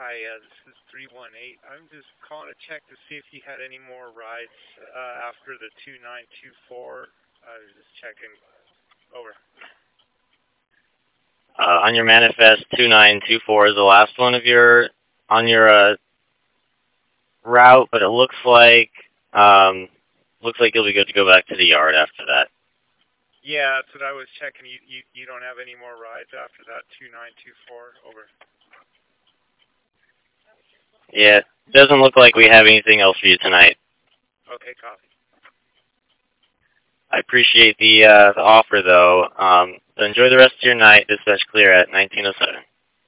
Hi, this is 318. I'm just calling to check to see if you had any more rides after the 2924. I was just checking. Over. On your manifest, 2924 is the last one of your on your route, but it looks like you'll be good to go back to the yard after that. Yeah, that's what I was checking. You don't have any more rides after that 2924. Over. Yeah, it doesn't look like we have anything else for you tonight. Okay, copy. I appreciate the offer, though. So enjoy the rest of your night. Dispatch clear at 1907.